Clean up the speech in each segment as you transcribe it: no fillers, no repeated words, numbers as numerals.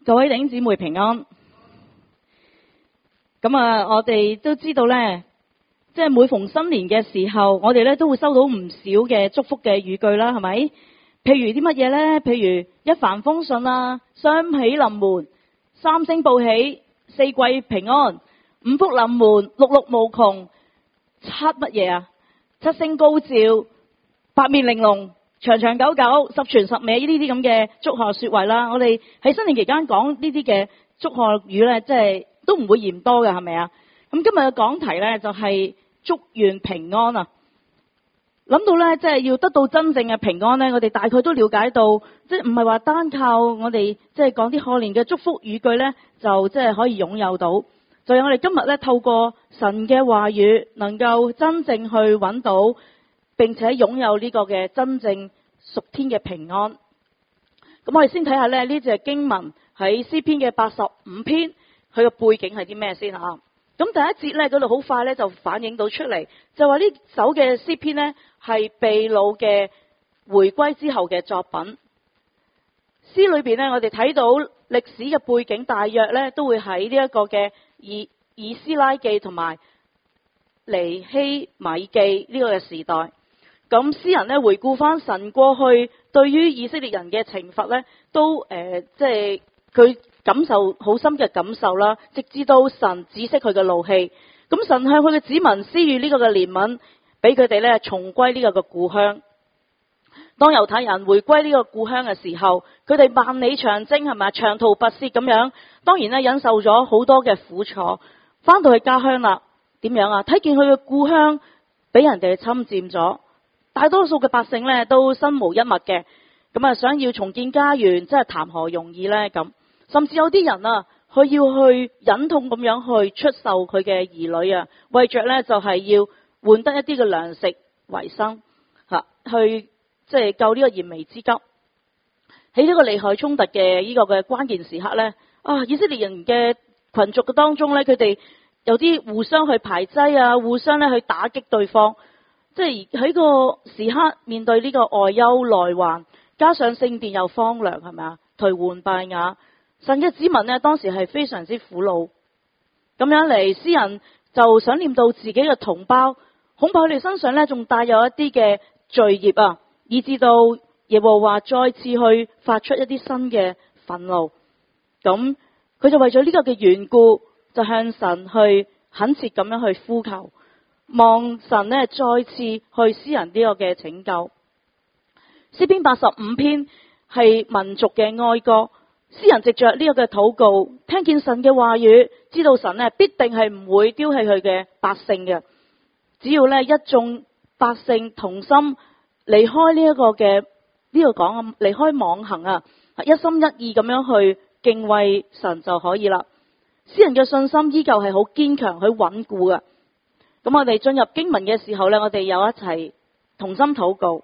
各位弟兄姊妹平安。我哋都知道呢，即係每逢新年嘅時候，我哋呢都會收到唔少嘅祝福嘅語句啦，係咪？譬如啲乜嘢呢？譬如一帆風順啊，雙喜臨門，三星報喜，四季平安，五福臨門，六六無窮，七乜嘢啊？七星高照，八面玲瓏，長長久久，十全十美，呢啲咁嘅祝賀說話啦。我哋喺新年期間講呢啲嘅祝賀語呢，即係都唔會嫌多嘅，係咪啊？咁今日嘅講題呢，就係祝願平安啊！諗到呢，即係要得到真正嘅平安呢，我哋大概都了解到，即係唔係話單靠我哋即係講啲賀年嘅祝福語句呢，就即係可以擁有到。就係我哋今日呢，透過神嘅話語，能夠真正去揾到，並且擁有呢個嘅真正屬天嘅平安。咁我哋先睇下呢隻經文喺詩篇嘅85篇，佢嘅背景係啲咩先啊？咁第一節呢，嗰度好快呢就反映到出嚟，就話呢首嘅詩篇呢係被擄嘅回歸之後嘅作品。詩裏邊呢，我哋睇到歷史嘅背景，大約呢都會喺呢一個嘅以斯拉記同埋尼希米記呢個嘅時代。咁詩人呢回顧翻神過去對於以色列人嘅懲罰呢，都即係佢感受好深嘅感受啦，直至到神止息佢嘅怒氣。咁神向佢嘅子民施予呢個嘅憐憫，俾佢哋呢重歸呢個嘅故鄉。當猶太人回歸呢個故鄉嘅時候，佢哋萬里長征係咪長途跋涉咁樣，當然呢忍受咗好多嘅苦楚。翻到去家鄉啦，點樣啊？睇見佢嘅故鄉俾人哋侵佔咗，大多數嘅百姓呢都身無一物嘅。咁想要重建家園，真係談何容易呢？咁甚至有啲人啊，佢要去忍痛咁樣去出售佢嘅兒女啊，為着呢就係要換得一啲嘅糧食為生吓，去即係救呢個燃眉之急。喺呢個利害衝突嘅呢個嘅關鍵時刻呢，以色列人嘅群族嘅當中呢，佢哋有啲互相去排擠啊，互相呢去打擊對方。即係喺個時刻面對呢個外憂內患，加上聖殿又荒涼，係咪啊？頹垣敗瓦，神嘅子民呢當時係非常之苦惱。咁樣嚟，詩人就想念到自己嘅同胞，恐怕佢哋身上呢仲帶有一啲嘅罪孽啊，以至到耶和華再次去發出一啲新嘅憤怒。咁佢就為咗呢個嘅緣故，就向神去懇切咁樣去呼求，望神呢再次去施行呢個嘅拯救。詩篇85篇係民族嘅哀歌，詩人藉着呢個嘅禱告，聽見神嘅話語，知道神呢必定係唔會丟棄佢嘅百姓嘅。只要呢一眾百姓同心離開呢一個嘅呢個講離開妄行啊，一心一意咁樣去敬畏神就可以啦。詩人嘅信心依舊係好堅強，好穩固嘅。咁我哋進入經文嘅時候呢，我哋又一齊同心禱告。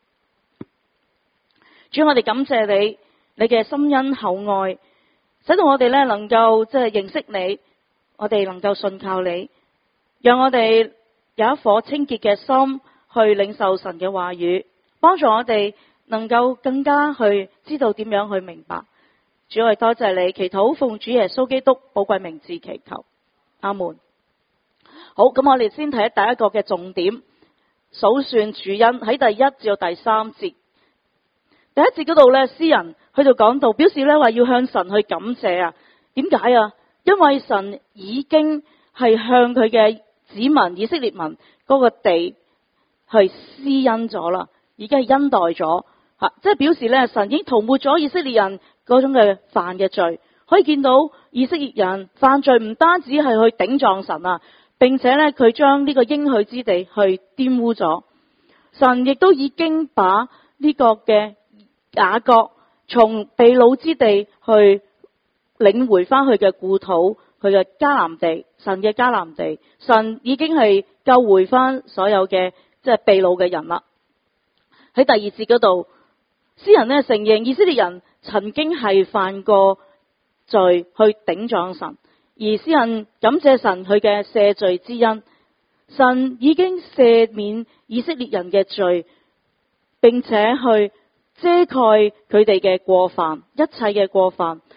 主，我哋感謝你，你嘅深恩厚愛，使到我哋呢能夠即係認識你，我哋能夠信靠你，讓我哋有一顆清潔嘅心去領受神嘅話語，幫助我哋能夠更加去知道點樣去明白。主，我哋多謝你，祈禱奉主耶穌基督寶貴名字祈求，阿門。好，咁我哋先睇第一個嘅重點，數算主恩，喺第1至到第3節。第一節嗰度呢，詩人去到講到，表示呢話要向神去感謝啊。點解啊？因為神已經係向佢嘅子民以色列民嗰個地去施恩咗啦，已經係恩待咗吓，即係表示呢，神已經塗抹咗以色列人嗰種嘅犯嘅罪。可以見到以色列人犯罪唔單止係去頂撞神啊，並且呢，佢將呢個應許之地去玷污咗。神亦都已經把呢個嘅雅各從被擄之地去領回翻去嘅故土，佢嘅迦南地，神嘅迦南地，神已經係救回翻所有嘅即係被擄嘅人啦。喺第2節嗰度，詩人呢承認以色列人曾經係犯過罪去頂撞神，而詩人感謝神佢嘅赦罪之恩，神已經赦免以色列人嘅罪，並且去遮蓋佢哋嘅過犯，一切嘅過犯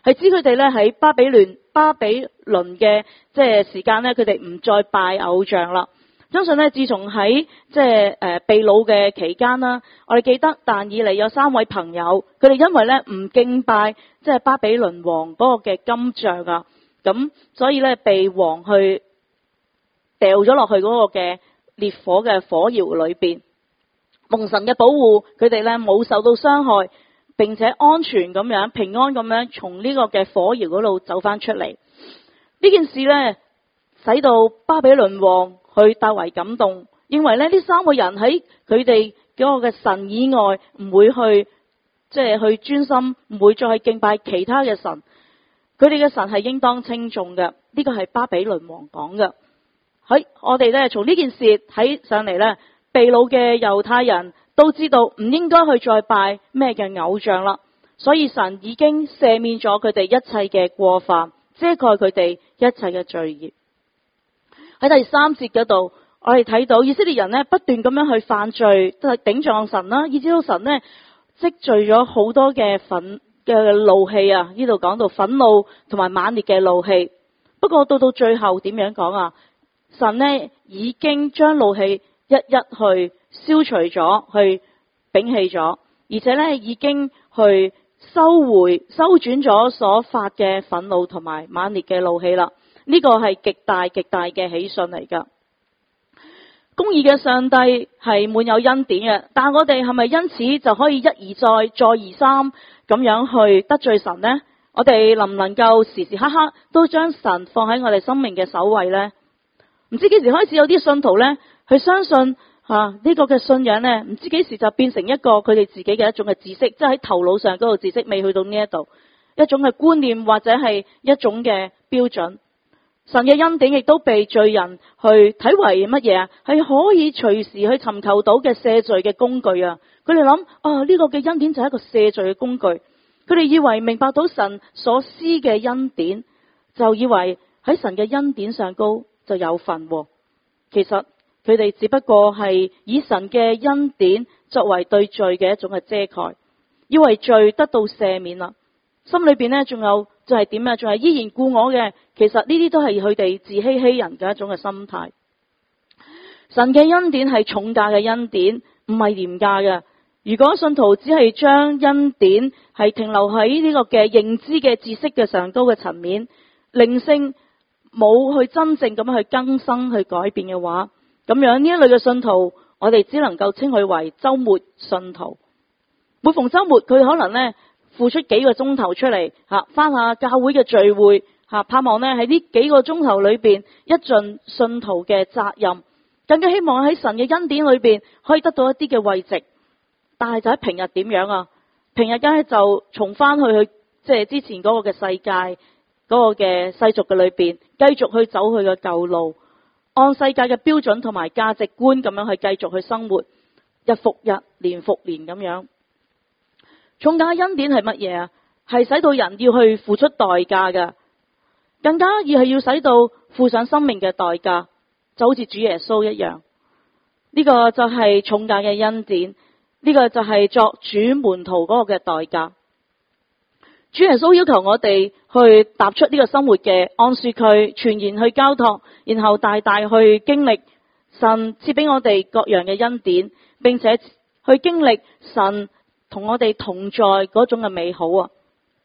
係指佢哋咧喺巴比倫嘅即係時間咧，佢哋唔再拜偶像啦。相信咧，自從喺即係被擄嘅期間啦，我哋記得但以理有3位朋友，佢哋因為咧唔敬拜即係巴比倫王嗰個嘅金像啊，咁所以咧被王去掉咗落去嗰個嘅烈火嘅火窯裏邊。蒙神嘅保護，佢哋咧冇受到傷害，並且安全咁樣平安咁樣從呢個嘅火窯嗰度走翻出嚟。呢件事咧使到巴比倫王去大為感動，認為咧呢3個人喺佢哋嗰個嘅神以外唔會去即係去專心，唔會再去敬拜其他嘅神。佢哋嘅神係應當稱頌嘅，呢個係巴比倫王講嘅。喺我哋咧從呢件事睇上嚟咧，被擄嘅猶太人都知道唔應該去再拜咩嘅偶像啦，所以神已經赦免咗佢哋一切嘅過犯，遮蓋佢哋一切嘅罪孽。喺第3節嗰度，我哋睇到以色列人呢不斷咁樣去犯罪，都係頂撞神啦，以至到神呢積聚咗好多嘅怒氣啊！呢度講到憤怒同埋猛烈嘅怒氣。不過到最後點樣講啊？神呢已經將怒氣一去消除咗，去摒棄咗，而且呢已經去收轉咗所發嘅憤怒同埋猛烈嘅怒氣啦。呢個係極大嘅喜訊嚟噶。公義嘅上帝係滿有恩典嘅，但我哋係咪因此就可以一而再再而三咁樣去得罪神呢？我哋能唔能夠時時刻刻都將神放喺我哋生命嘅首位呢？唔知幾時開始有啲信徒呢，去相信呢個嘅信仰呢，唔知幾時就變成一個佢哋自己嘅一種嘅知識，即係喺頭腦上嗰個知識未去到呢一度，一種嘅觀念或者係一種嘅標準。神嘅恩典亦都被罪人去睇為乜嘢啊？係可以隨時去尋求到嘅赦罪嘅工具啊！佢哋諗呢個嘅恩典就係一個赦罪嘅工具。佢哋以為明白到神所施嘅恩典，就以為喺神嘅恩典上高就有份。其實佢哋只不過係以神嘅恩典作為對罪嘅一種嘅遮蓋，以為罪得到赦免啦。心裏邊呢，仲有就係點啊？仲係依然故我嘅。其實呢啲都係佢哋自欺欺人嘅一種嘅心態。神嘅恩典係重價嘅恩典，唔係廉價嘅。如果信徒只係將恩典係停留喺呢個嘅認知嘅知識嘅上高嘅層面，靈性冇去真正咁樣去更新去改變嘅話，咁樣呢一類嘅信徒，我哋只能夠稱佢為週末信徒。每逢週末，佢可能呢付出幾個鐘頭出嚟返下教會嘅聚會。盼望呢喺呢幾個鐘頭裏邊一盡信徒嘅責任，更加希望喺神嘅恩典裏邊可以得到一啲嘅慰藉。但係就喺平日點樣啊？平日梗係就重翻去即係之前嗰個嘅世界嗰個嘅世俗嘅裏邊，繼續去走佢嘅舊路，按世界嘅標準同埋價值觀咁樣去繼續去生活，日復日，年復年咁樣。重價恩典係乜嘢啊？係使到人要去付出代價㗎。更加要係要使到付上生命嘅代價，就好似主耶穌一樣。呢個就係重價嘅恩典，呢個就係作主門徒嗰個嘅代價。主耶穌要求我哋去踏出呢個生活嘅安舒區，全然去交託，然後大大去經歷神賜俾我哋各樣嘅恩典，並且去經歷神同我哋同在嗰種嘅美好啊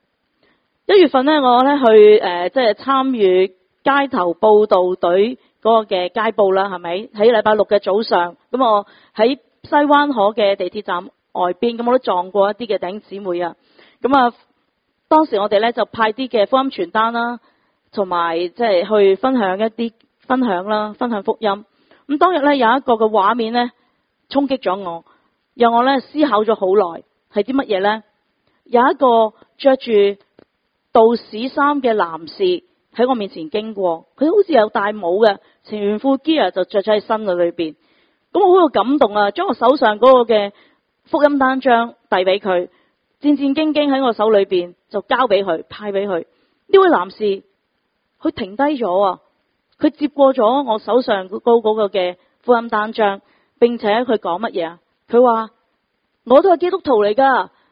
！1月份呢，我呢去即係參與街頭報道隊嗰個嘅街報啦，係咪？喺禮拜6嘅早上，咁我喺西灣河嘅地鐵站外邊，咁我都撞過一啲嘅弟兄姊妹啊。咁啊，當時我哋呢就派啲嘅福音傳單啦，同埋即係去分享福音。咁當日呢，有一個嘅畫面呢衝擊咗我，讓我呢思考咗好耐，係啲乜嘢呢？有一個着住道士衫嘅男士喺我面前經過，佢好似有戴帽嘅，全副 gear 就着咗喺身嘅裏邊。咁我好有感動啊！將我手上嗰個嘅福音單張遞俾佢，戰戰兢兢喺我手裏邊就交俾佢，派俾佢。呢位男士佢停低咗啊！佢接過咗我手上嗰個嘅福音單張，並且佢講乜嘢啊？佢話我都係基督徒嚟噶，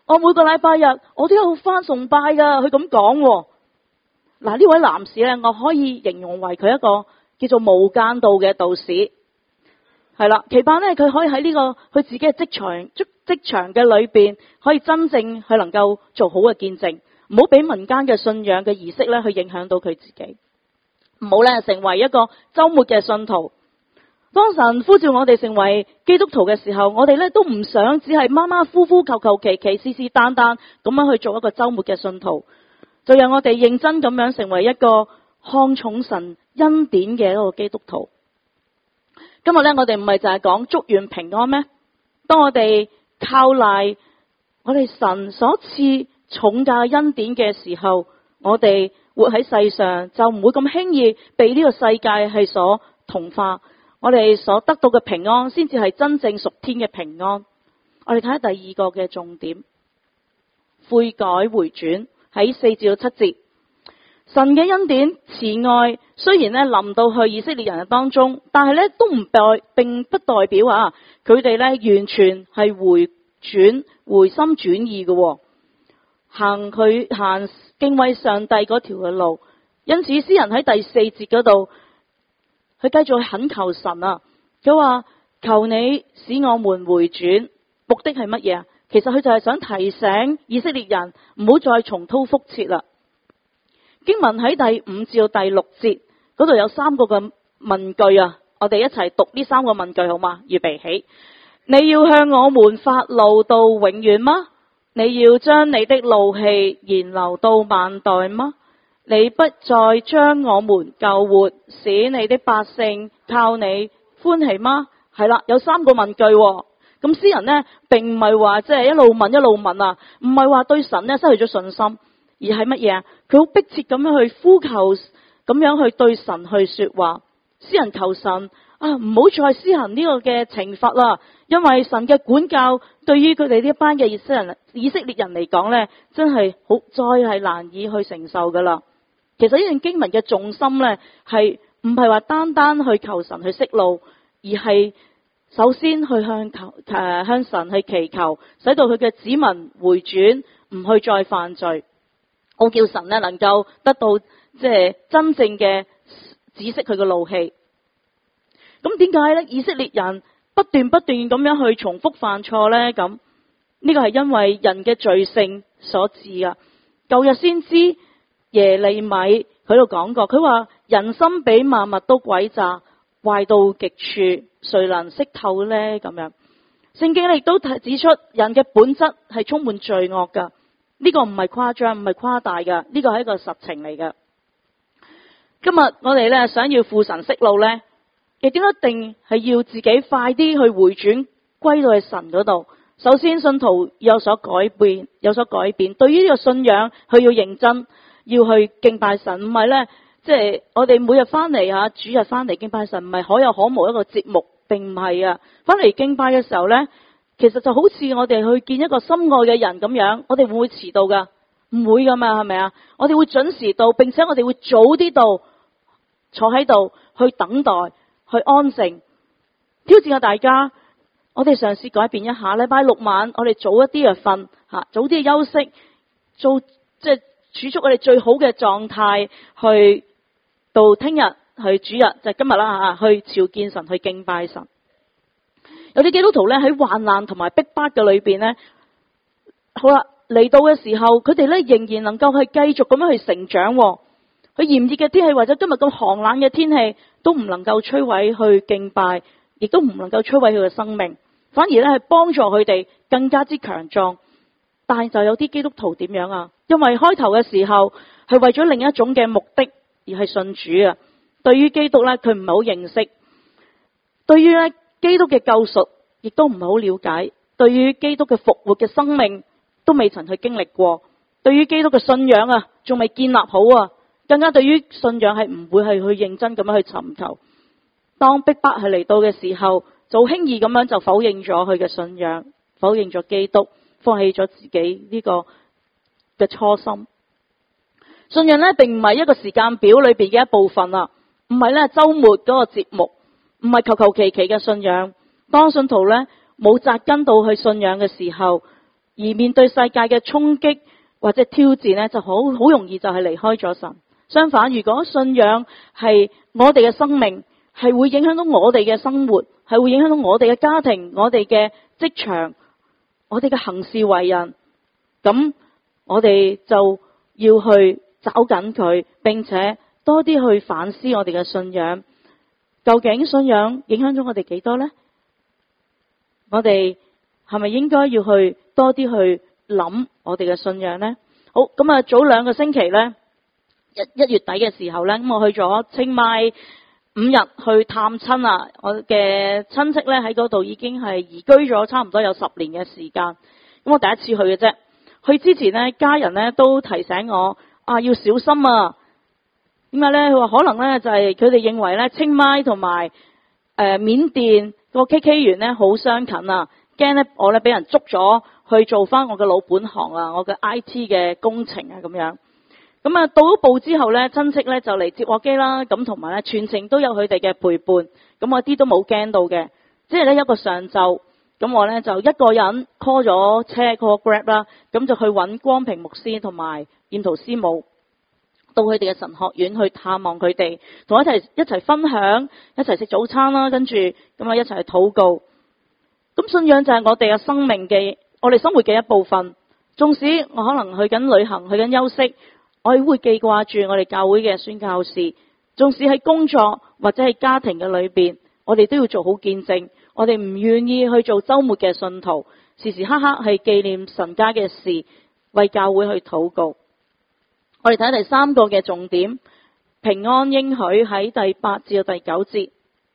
我每個禮拜日我都有返崇拜㗎。佢咁講。嗱，呢位男士呢，我可以形容為佢一個叫做無間道嘅道士。係啦，期盼呢，佢可以喺呢個佢自己嘅職場嘅裏邊，可以真正去能夠做好嘅見證，唔好俾民間嘅信仰嘅儀式咧去影響到佢自己，唔好咧成為一個周末嘅信徒。當神呼召我哋成為基督徒嘅時候，我哋咧都唔想只係馬馬虎虎、求求其其、是是但但咁樣去做一個周末嘅信徒，就讓我哋認真咁樣成為一個看重神恩典嘅一個基督徒。今日咧，我哋唔係就係講祝願平安咩？當我哋靠賴我哋神所賜重價嘅恩典嘅時候，我哋活喺世上就唔會咁輕易被呢個世界係所同化。我哋所得到嘅平安，先至係真正屬天嘅平安。我哋睇下第二個嘅重點，悔改回轉喺4至7節。神嘅恩典慈愛雖然咧臨到去以色列人嘅當中，但係咧都並不代表佢哋咧完全係回心轉意嘅，行敬畏上帝嗰條嘅路。因此詩人喺第4節嗰度，佢繼續懇求神佢話求你使我們回轉，目的係乜嘢？其實佢就係想提醒以色列人唔好再重蹈覆轍啦。經文喺第5至到第6節嗰度有3個嘅問句我哋一齊讀呢3個問句好嗎？預備起。你要向我們發怒到永遠嗎？你要將你的怒氣延留到萬代嗎？你不再將我們救活，使你的百姓靠你歡喜嗎？係啦，有3個問句。咁詩人呢並唔係話即係一路問唔係話對神呢失去咗信心，而係乜嘢？佢好迫切咁樣去呼求，咁樣去對神去說話。詩人求神唔好再施行呢個嘅懲罰啦，因為神嘅管教對於佢哋呢一班嘅以色列人嚟講呢，真係再係難以去承受噶啦。其實呢段經文嘅重心呢，係唔係話單單去求神去息怒，而係首先去向神去祈求，使到佢嘅子民回轉，唔去再犯罪。我叫神呢能夠得到即係真正嘅止息佢嘅怒氣。咁點解呢？以色列人不斷咁樣去重複犯錯呢？咁呢個係因為人嘅罪性所致啊。舊日先知耶利米佢度講過，佢話人心比萬物都詭詐，壞到極處，誰能識透呢？咁樣聖經亦都指出人嘅本質係充滿罪惡噶。呢個唔係誇張，唔係誇大噶，呢個係一個實情嚟噶。今日我哋呢想要父神息怒呢，亦都一定係要自己快啲去回轉，歸到去神嗰度。首先信徒有所改變，對於呢個信仰佢要認真，要去敬拜神。唔係呢，即係我哋每日翻嚟主日翻嚟敬拜神，唔係可有可無一個節目，並唔係啊。翻嚟敬拜嘅時候呢，其實就好似我哋去見一個心愛嘅人咁樣，我哋會唔會遲到噶？唔會噶嘛，係咪啊？我哋會準時到，並且我哋會早啲到，坐喺度去等待，去安靜。挑戰下大家，我哋嘗試改變一下。禮拜6晚我哋早一啲去瞓，早啲去休息，即係儲蓄我哋最好嘅狀態，去到聽日去主日就係今日啦去朝見神，去敬拜神。有啲基督徒咧喺患難同埋逼迫嘅裏邊呢，好啦，嚟到嘅時候，佢哋咧仍然能夠去繼續咁樣去成長。佢炎熱嘅天氣或者今日咁寒冷嘅天氣都唔能夠摧毀去敬拜，亦都唔能夠摧毀佢嘅生命，反而咧係幫助佢哋更加之強壯。但係就有啲基督徒點樣啊？因為開頭嘅時候係為咗另一種嘅目的而係信主啊，對於基督咧佢唔係好認識，對於咧基督嘅救贖亦都唔係好了解，對於基督嘅復活嘅生命都未曾去經歷過，對於基督嘅信仰仲未建立好更加對於信仰係唔會係去認真咁樣去尋求。當逼迫係嚟到嘅時候，就輕易咁樣就否認咗佢嘅信仰，否認咗基督，放棄咗自己呢個嘅初心。信仰呢並唔係一個時間表裏邊嘅一部分唔係呢周末嗰個節目，唔係求求其其嘅信仰。當信徒呢冇扎根到去信仰嘅時候， 而面對世界嘅衝擊或者挑戰呢，就好容易就係離開咗神。相反，如果信仰係我哋嘅生命，係會影響到我哋嘅生活，係會影響到我哋嘅家庭、我哋嘅職場、我哋嘅行事為人，咁我哋就要去找緊佢，並且多啲去反思我哋嘅信仰。究竟信仰影響咗我哋幾多呢？我哋係咪應該要去多啲去諗我哋嘅信仰呢？好，咁啊，早2個星期呢，一月底嘅時候呢，咁我去咗清邁5日去探親啊！我嘅親戚呢，喺嗰度已經係移居咗差唔多有10年嘅時間。咁我第一次去嘅啫。去之前呢，家人呢都提醒我要小心啊！點解呢？佢話可能呢，就係佢哋認為呢，清邁同埋緬甸個 KK 園呢好相近啊，驚呢我呢俾人捉咗去做翻我嘅老本行啊，我嘅 IT 嘅工程啊咁樣。咁啊，到咗埗之後呢，親戚呢就嚟接我機啦，咁同埋呢全程都有佢哋嘅陪伴，咁我啲都冇驚到嘅。即係呢一個上晝，咁我呢就一個人 call 咗車 call Grab 啦，咁就去揾光平牧師同埋燕圖師母，到佢哋嘅神學院去探望佢哋，同我一齊分享，一齊食早餐啦，跟住咁啊一齊去禱告。咁信仰就係我哋嘅生命嘅，我哋生活嘅一部分。縱使我可能去緊旅行，去緊休息，我哋會記掛住我哋教會嘅宣教士。縱使喺工作或者係家庭嘅裏邊，我哋都要做好見證。我哋唔願意去做周末嘅信徒，時時刻刻係紀念神家嘅事，為教會去禱告。我哋睇第3個嘅重點，平安應許喺第8至到第9節。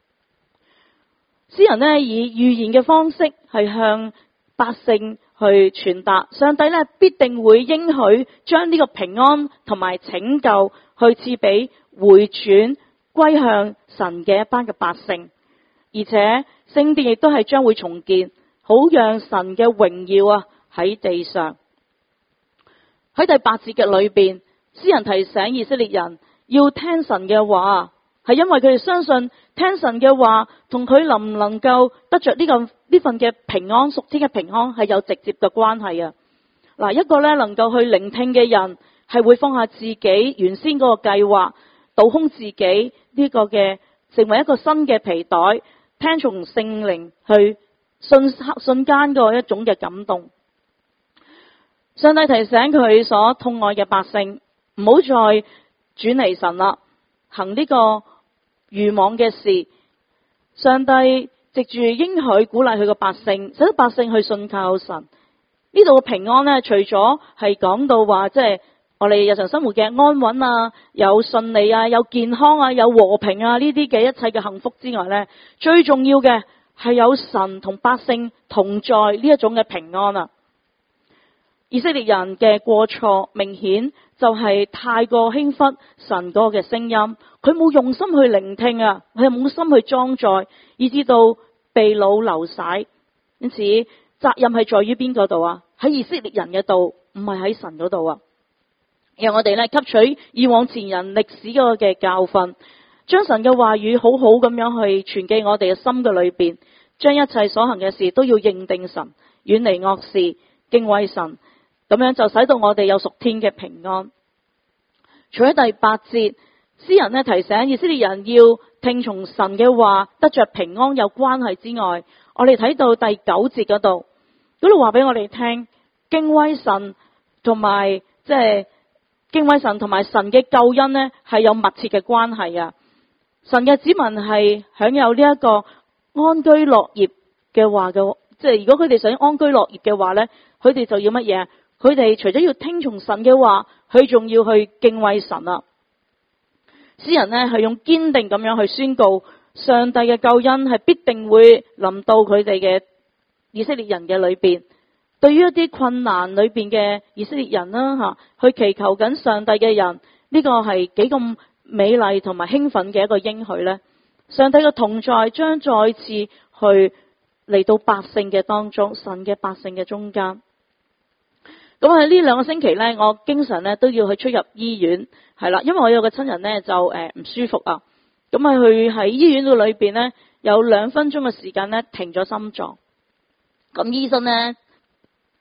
詩人呢以預言嘅方式係向百姓去傳達，上帝呢必定會應許將呢個平安同埋拯救去賜俾回轉歸向神嘅一班嘅百姓，而且聖殿亦都係將會重建，好讓神嘅榮耀喺地上。喺第8節嘅裏邊，詩人提醒以色列人要聽神嘅話，係因為佢哋相信聽神嘅話同佢能唔能夠得着呢份嘅平安，屬天嘅平安係有直接嘅關係啊！嗱，一個咧能夠去聆聽嘅人，係會放下自己原先嗰個計劃，倒空自己呢個嘅，成為一個新嘅皮袋，聽從聖靈去瞬間嗰一種嘅感動。上帝提醒佢所痛愛嘅百姓，唔好再轉離神啦，行呢個愚妄嘅事。上帝藉住應許鼓勵佢個百姓，使得百姓去信靠神。呢度嘅平安呢，除咗係講到話即係我哋日常生活嘅安穩啊，有順利啊，有健康啊，有和平啊，呢啲嘅一切嘅幸福之外呢，最重要嘅係有神同百姓同在呢一種嘅平安啊。以色列人嘅過錯明顯就係太過輕忽神嗰個嘅聲音，佢冇用心去聆聽啊，佢冇心去裝載，以致到被擄流徙。因此責任係在於邊個度啊？喺以色列人嘅度，唔係喺神嗰度啊。讓我哋咧吸取以往前人歷史嗰個嘅教訓，將神嘅話語好好咁樣去存記我哋嘅心嘅裏邊，將一切所行嘅事都要認定神，遠離惡事，敬畏神。咁樣就使到我哋有屬天嘅平安。除咗第8節，詩人呢提醒以色列人要聽從神嘅話，得着平安有關係之外，我哋睇到第9節嗰度話俾我哋聽，敬畏神同埋敬畏神同埋神嘅救恩呢係有密切嘅關係啊！神嘅子民係享有呢一個安居樂業嘅話嘅，即係如果佢哋想安居樂業嘅話呢，佢哋就要乜嘢？佢哋除咗要聽從神嘅話，佢仲要去敬畏神啊！詩人呢係用堅定咁樣去宣告，上帝嘅救恩係必定會臨到佢哋嘅以色列人嘅裏邊。對於一啲困難裏邊嘅以色列人啦，去祈求緊上帝嘅人，呢個係幾咁美麗同埋興奮嘅一個應許呢？上帝嘅同在將再次去嚟到百姓嘅當中，神嘅百姓嘅中間。咁喺呢2個星期呢，我經常呢都要去出入醫院，係啦，因為我有個親人呢就唔舒服啊，咁佢喺醫院嘅裏邊呢，有2分鐘嘅時間呢停咗心臟，咁醫生呢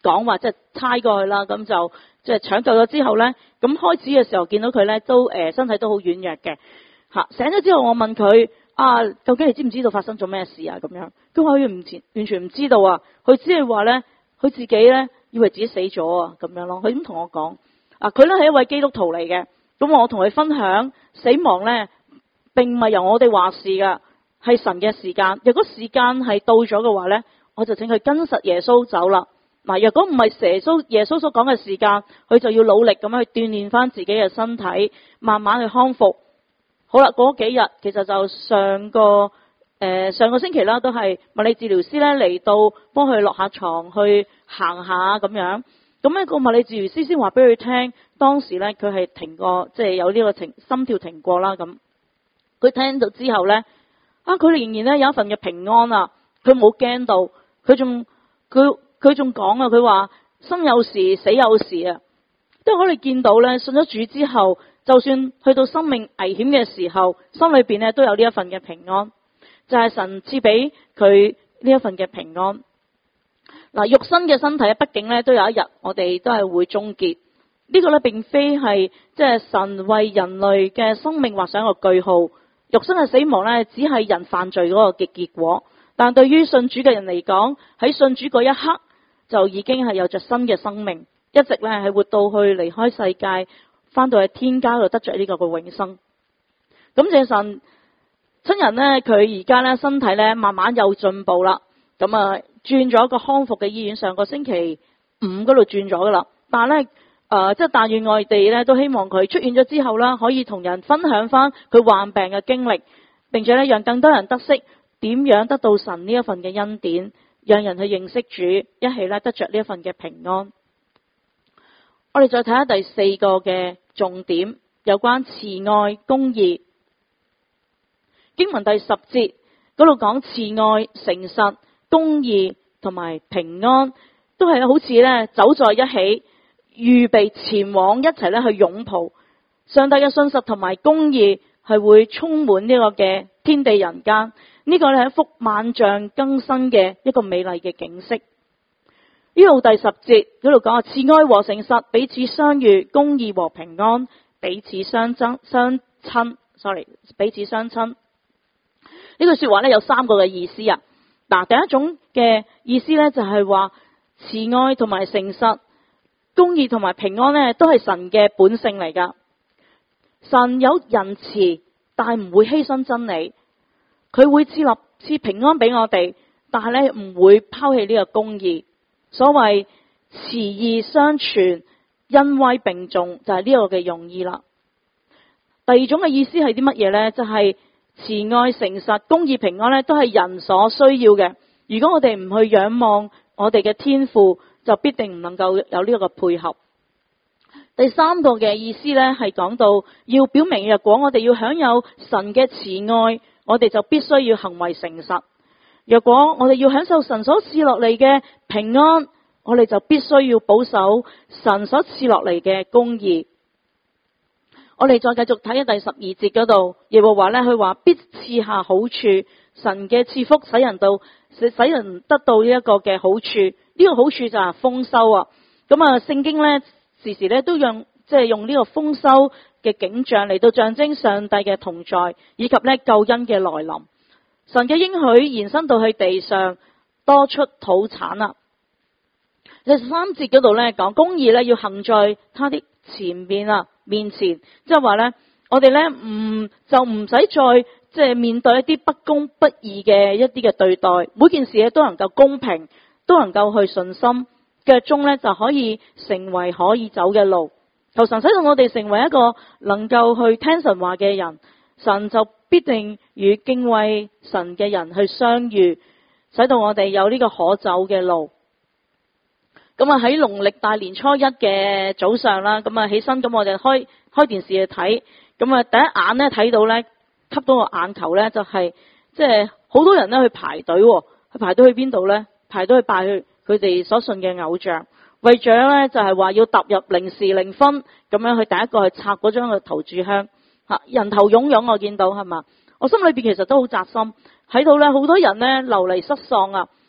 講話即係猜過去啦，咁就即係搶救咗之後咧，咁開始嘅時候見到佢咧都身體都好軟弱嘅嚇。醒咗之後我問佢究竟你知唔知道發生咗咩事啊？咁樣佢話佢完全唔知道啊，佢只係話咧佢自己咧以為自己死咗啊咁樣咯。佢咁同我講佢咧係一位基督徒嚟嘅，咁我同佢分享死亡咧並唔係由我哋話事噶，係神嘅時間。若果時間係到咗嘅話咧，我就請佢跟實耶穌走啦。嗱，若果唔係耶穌所講嘅時間，佢就要努力咁樣去鍛煉翻自己嘅身體，慢慢去康復。好啦，嗰幾日其實就上個星期啦，都係物理治療師咧嚟到幫佢落下床去行下咁樣。咁呢個物理治療師先話俾佢聽，當時咧佢係停過，即係有呢個心跳停過啦咁。佢聽到之後咧，佢仍然咧有一份嘅平安啊！佢冇驚到，佢仲講啊，佢話生有時死有時啊！因為我哋見到咧，信咗主之後，就算去到生命危險嘅時候，心裏邊咧都有呢一份嘅平安，就係神賜俾佢呢一份嘅平安。嗱，肉身嘅身體畢竟咧都有一日我哋都係會終結。呢個咧並非係即係神為人類嘅生命畫上一個句號。肉身嘅死亡咧，只係人犯罪嗰個嘅結果。但對於信主嘅人嚟講，喺信主嗰一刻就已經係有着新嘅生命，一直咧係活到去離開世界，翻到去天家度得着呢個嘅永生。感謝神，親人呢，佢而家咧身體咧慢慢有進步啦。咁轉咗一個康復嘅醫院，上個星期5嗰度轉咗噶啦。但係咧即係但願外地咧都希望佢出院咗之後啦，可以同人分享翻佢患病嘅經歷，並且咧讓更多人得悉點樣得到神呢一份嘅恩典，讓人去認識主，一起咧得着呢一份嘅平安。我哋再睇下第4個嘅重點，有關慈愛公義。經文第10節嗰度講慈愛、誠實、公義同埋平安，都係好似咧走在一起，預備前往一齊咧去擁抱上帝嘅信實同埋公義，係會充滿呢個嘅天地人間。呢個咧係一幅萬象更新嘅一個美麗嘅景色。呢度第10節嗰度講慈愛和誠實彼此相遇，公義和平安彼此相親。彼此相親。呢句說話咧有3個嘅意思啊。嗱，第一種嘅意思咧就係話慈愛同埋誠實、公義同埋平安咧都係神嘅本性嚟噶。神有仁慈，但唔會犧牲真理。佢會賜平安俾我哋，但係咧唔會拋棄呢個公義。所謂慈義相傳，恩威並重，就係呢個嘅用意啦。第二種嘅意思係啲乜嘢呢？就係慈愛、誠實、公義、平安咧，都係人所需要嘅。如果我哋唔去仰望我哋嘅天父，就必定唔能夠有呢個配合。第3個嘅意思咧，係講到要表明，若果我哋要享有神嘅慈愛，我哋就必須要行為誠實。若果我哋要享受神所賜落嚟嘅平安，我哋就必須要保守神所賜落嚟嘅公義。我哋再繼續睇下第12節嗰度，耶和華咧佢話必賜下好處，神嘅賜福使人得到呢一個嘅好處。呢個好處就係豐收啊！咁聖經咧時時咧都用呢個豐收嘅景象嚟到象徵上帝嘅同在，以及咧救恩嘅來臨。神嘅應許延伸到去地上，多出土產啦。第13節嗰度咧講公義咧要行在他的面前，即係話咧我哋咧唔使再面對一啲不公不義嘅一啲嘅對待，每件事咧都能夠公平，都能夠去順心，腳蹤咧就可以成為可以走嘅路。求神使到我哋成為一個能夠去聽神話嘅人，神就必定與敬畏神嘅人去相遇，使到我哋有呢個可走嘅路。咁喺農曆大年初1嘅早上啦，咁起身，咁我哋開電視去睇，咁第一眼咧睇到咧吸到個眼球咧就係即係好多人咧去排隊，去排隊去邊度咧？排隊去拜佢哋所信嘅偶像，為咗咧就係話要踏入0時0分咁樣去第一個去插嗰張嘅頭炷香，人頭湧湧，我見到係嘛？我心裏邊其實都好扎心，睇到咧好多人咧流離失喪啊！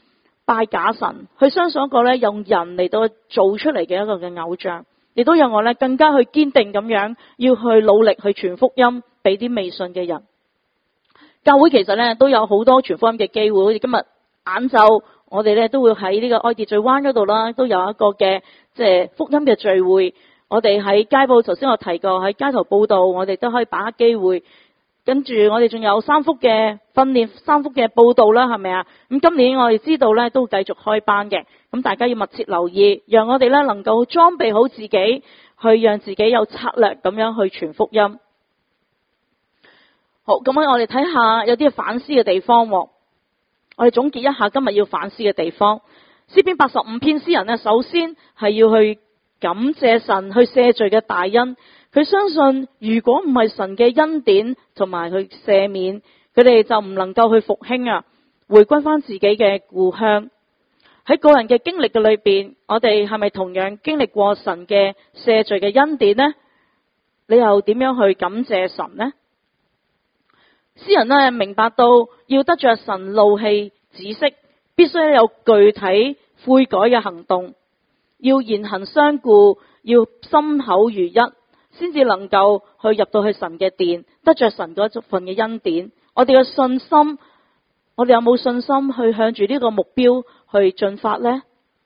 拜假神，去相信一個咧用人嚟到做出嚟嘅一個嘅偶像，亦都有我咧更加去堅定咁樣要去努力去傳福音俾啲未信嘅人。教會其實咧都有好多傳福音嘅機會，好似今日晏晝我哋咧都會喺呢個愛秩序灣嗰度啦，都有一個嘅即係福音嘅聚會。我哋喺街報，頭先我提過喺街頭報道，我哋都可以把握機會。跟住我哋仲有3福嘅訓練，3福嘅報道啦，係咪啊？咁今年我哋知道咧都繼續開班嘅，咁大家要密切留意，讓我哋咧能夠裝備好自己，去讓自己有策略咁樣去傳福音。好，咁我哋睇下有啲反思嘅地方。我哋總結一下今日要反思嘅地方。詩篇85篇詩人呢，首先係要去感謝神去赦罪嘅大恩。佢相信如果唔係神嘅恩典同埋去赦免，佢哋就唔能夠去復興啊，回歸翻自己嘅故鄉。喺個人嘅經歷嘅裏邊，我哋係咪同樣經歷過神嘅赦罪嘅恩典呢？你又點樣去感謝神呢？詩人呢明白到要得着神怒氣止息，必須有具體悔改嘅行動，要言行相顧，要心口如一，先至能夠去入到去神嘅殿，得着神嗰一份嘅恩典。我哋嘅信心，我哋有冇信心去向住呢個目標去進發呢？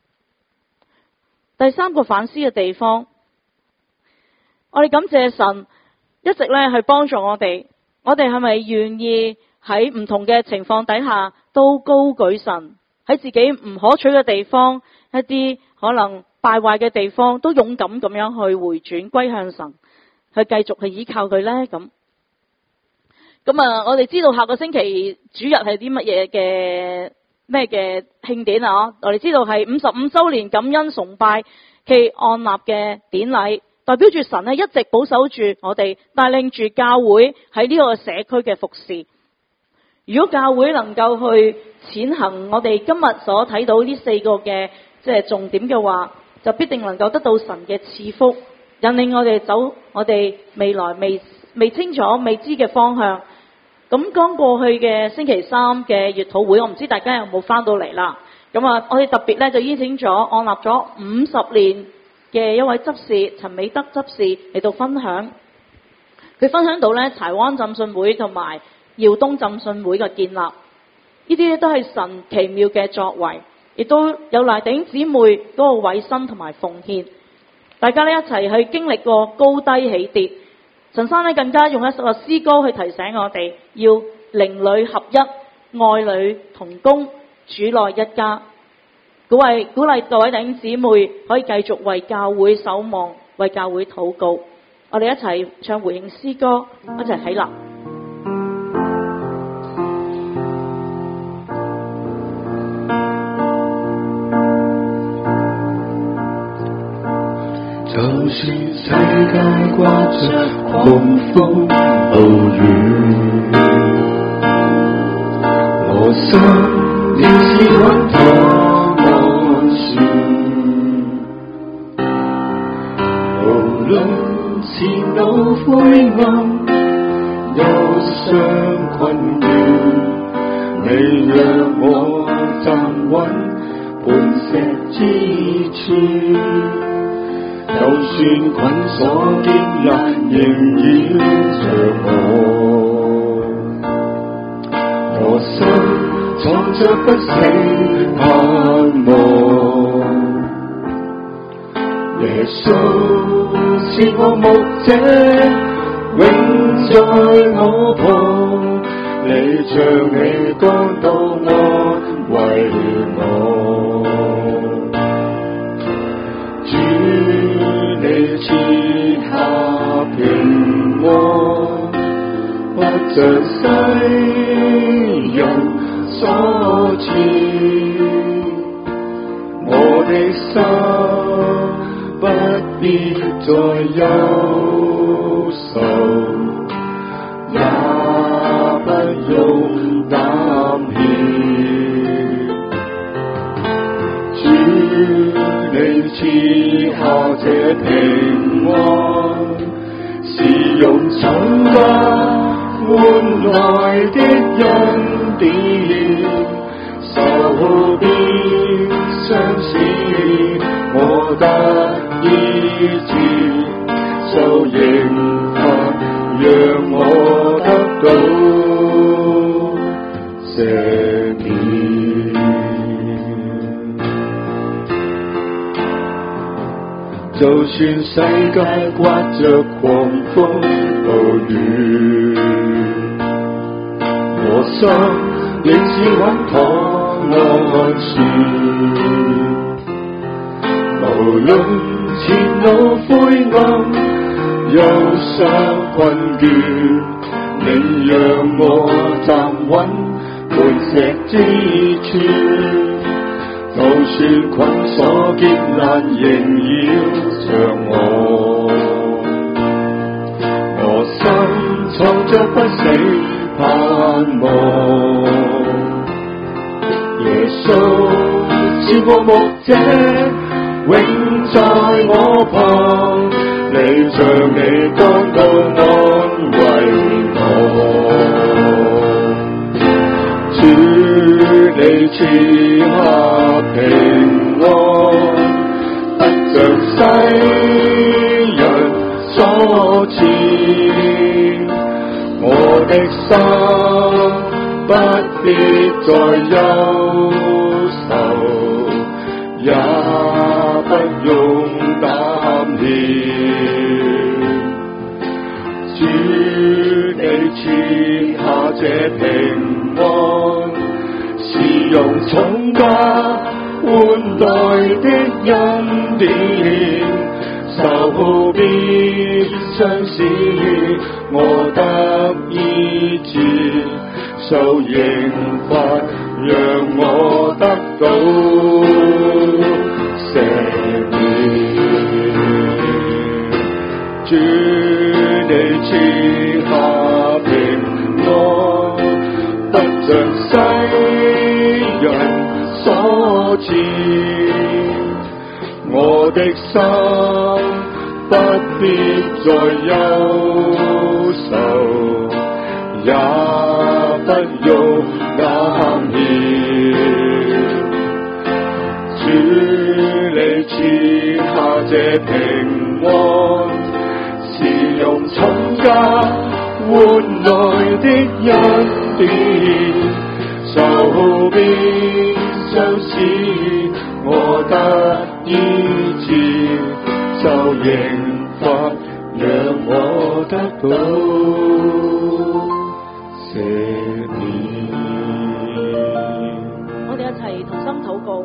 第三個反思嘅地方，我哋感謝神一直咧去幫助我哋。我哋係咪願意喺唔同嘅情況底下都高舉神？喺自己唔可取嘅地方，一啲可能敗壞嘅地方，都勇敢咁樣去回轉歸向神，去繼續去依靠佢呢？咁啊，我哋知道下個星期主日係啲乜嘢嘅咩嘅慶典啊？我哋知道係55周年感恩崇拜暨按立嘅典禮。代表住神咧一直保守住我哋，帶領住教會喺呢個社區嘅服侍。如果教會能夠去踐行我哋今日所睇到呢4個嘅即係重點嘅話，就必定能夠得到神嘅賜福，引領我哋走我哋未來未清楚未知嘅方向。咁剛過去嘅星期3嘅月禱會，我唔知大家有冇翻到嚟啦。咁啊，我哋特別咧就邀請咗按立咗50年嘅一位執事陳美德執事嚟到分享，佢分享到咧柴灣浸信會同埋耀東浸信會嘅建立，呢啲都係神奇妙嘅作為，亦都有賴弟兄姊妹嗰個委身同埋奉獻，大家咧一齊去經歷過高低起跌。陳生咧更加用一首詩歌去提醒我哋，要靈裏合一，愛裏同工，主內一家。鼓勵各位弟兄姊妹可以繼續為教會守望，為教會禱告。我哋一齊唱回應詩歌，一齊起立。 就算世界掛着狂風暴雨，我心仍是穩妥。無論前路灰暗，憂傷困倦，你讓我站穩磐石之處。就算捆鎖堅硬縈繞着我心藏着不死盼望。耶穌是我牧者，永在我旁，你將你肝刀安慰我。主你賜下平安，不像世人所賜，我的心不必再憂愁，也不用膽怯。主你賜下這平安，是用重價換來的恩典，受遍受刑罰，讓我得到赦免。就算世界刮着狂風暴雨，我心亦是穩妥安舒。無論前路灰暗，憂傷困倦，你讓我站穩磐石之處。就算捆鎖劫難縈繞着我心藏着不死盼望。耶穌是我牧者，永在我旁，你將你光刀安慰我。主你賜下平安，不像世人所賜，我的心不必再憂愁，也不用膽怯。主你賜下這平安，是用重價換來的恩典，仇必將使我得醫治，受刑罰讓我得到赦免。主你賜下平安，不像世人所賜，我的心不必再憂愁，也不用膽怯。主你賜下這平安，是用重價換來的恩典，仇必將使我得醫治，受刑罰讓我得到赦免。 我哋一齊同心禱告。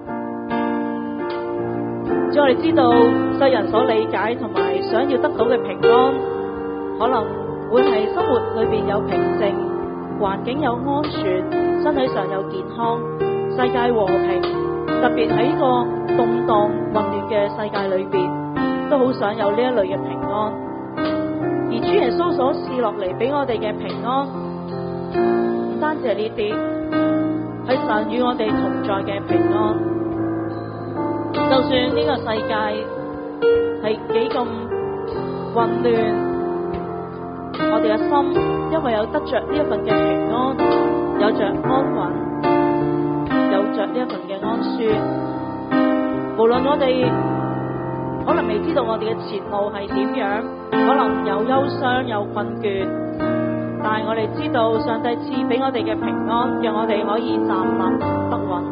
主，我哋知道世人所理解同埋想要得到嘅平安，可能會係生活裏邊有平靜，環境有安全，身體上有健康，世界和平。特別喺呢個動盪混亂嘅世界裏邊，都好想有呢一類嘅平安。而主耶穌所賜落嚟俾我哋嘅平安，唔單止係呢啲，係神與我哋同在嘅平安。就算呢個世界係幾咁混亂，我哋嘅心因為有得着呢一份嘅平安，有着安穩，有着呢一份嘅安舒。無論我哋可能未知道我哋嘅前路係點樣，可能有憂傷有困倦，但係我哋知道上帝賜俾我哋嘅平安，讓我哋可以站立得穩。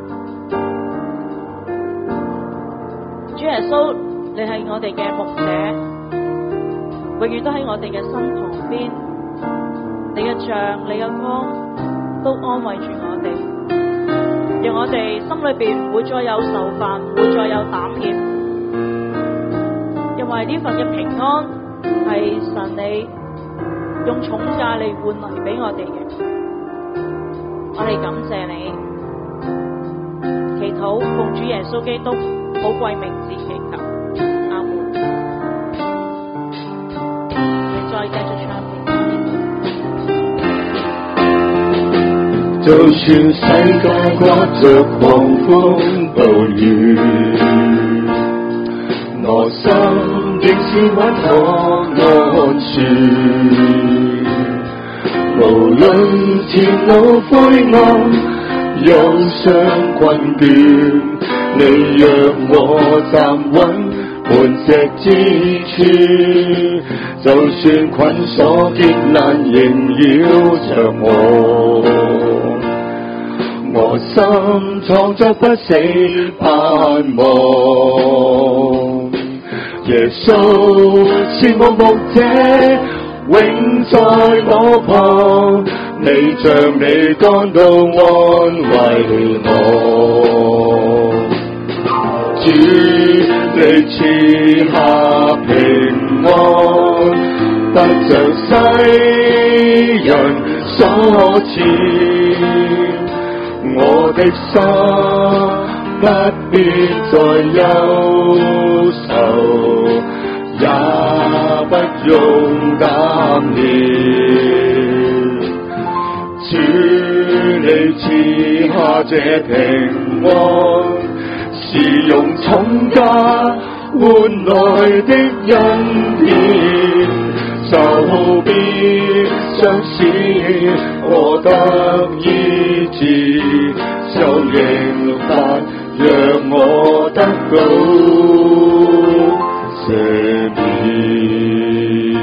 主耶穌，你係我哋嘅牧者，永遠都喺我哋嘅身旁邊，你嘅杖你嘅光都安慰住我哋，讓我哋心裏邊唔會再有愁煩，唔會再有膽怯，因為呢份嘅平安係神你用重價嚟換嚟俾我哋嘅。我哋感謝你，祈禱奉主耶穌基督寶貴名字祈求，阿門。你再繼續唱。 就算世界刮着狂風暴雨，我心亦是穩妥安舒。無論前路灰暗，憂傷困倦，你讓我站穩磐磐石之處，就算捆鎖結難縈繞着我心藏着不死盼望。耶穌是我牧者，永在我旁，你將你竿到安慰我。主你賜下平安，不像世人所賜，我的心不必再憂愁，也不用擔念。主你賜下這平安，是用重價換來的恩典，就必將使我得醫治，受刑罰讓我得到赦免。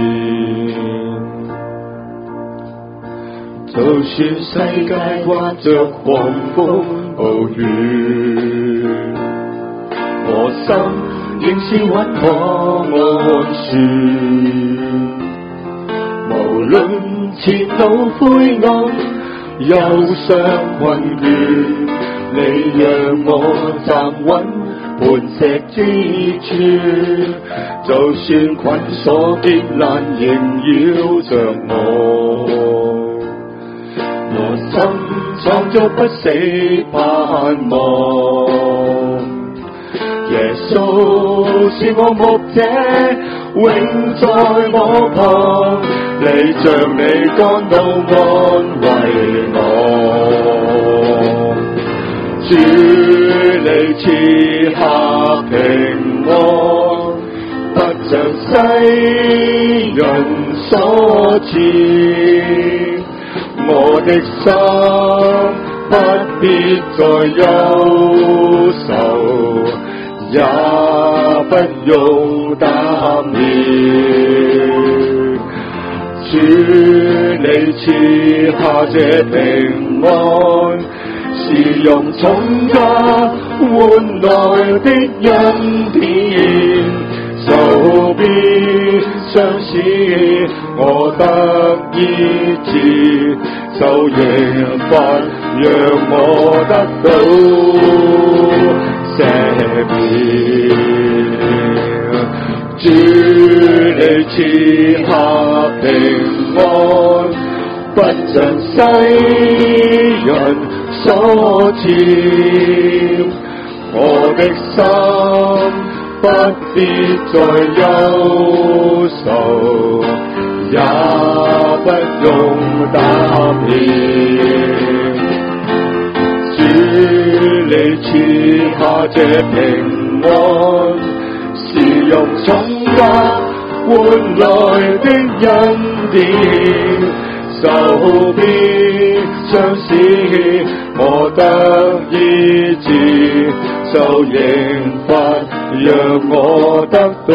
就算世界刮着狂風暴雨，我心仍是穩妥安舒。無論前路灰暗，憂傷困倦，你讓我站穩磐石之處，就算捆鎖結難縈繞着我心藏着不死盼望。耶穌是我牧者，永在我旁，你將你竿到安慰我。主你賜下平安，不像世人所賜，我的心不必再憂愁，也不用擔念。主你賜下這平安，是用重價換來的恩典，就必將使我得醫治，受刑罰讓我得到赦免。主你賜下平安，不像世人所賜，我的心不必再憂愁，也不用擔念。主你賜下這平安，是用重價換來的恩典，就必將使我得醫治，受刑罰讓我得到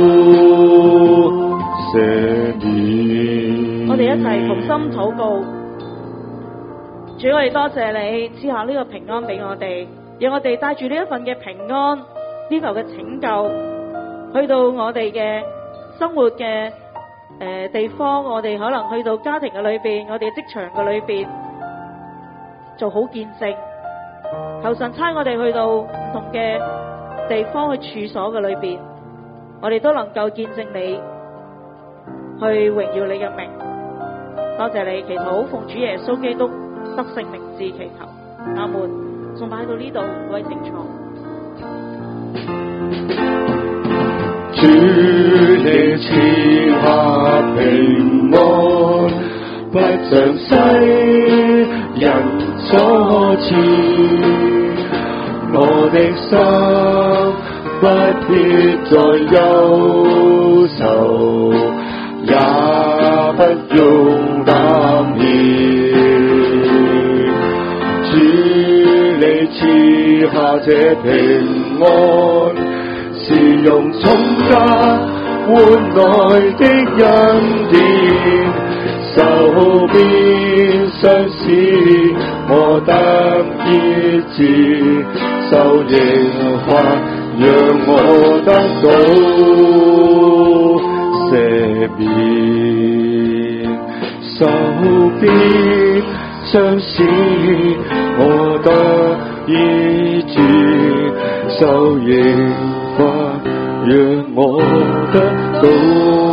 赦免。 我哋一齊同心禱告。主，我哋多謝你賜下呢個平安俾我哋，讓我哋帶住呢一份嘅平安，呢嚿嘅拯救，去到我哋嘅生活嘅地方，我哋可能去到家庭嘅裏邊，我哋職場嘅裏邊做好見證。求神差我哋去到唔同嘅地方去處所嘅裏邊，我哋都能夠見證你，去榮耀你嘅名。多謝你，祈禱奉主耶穌基督得勝名字祈求，阿門。崇拜到呢度，各位請坐。 主你賜下平安，不像世人所賜，我的心不必再憂愁，也不用擔念。主你賜下這平安，是用重價換來的恩典，受鞭傷使我得醫治，受刑罰讓我得到赦免，受鞭傷使我得醫治，受刑罰讓我得到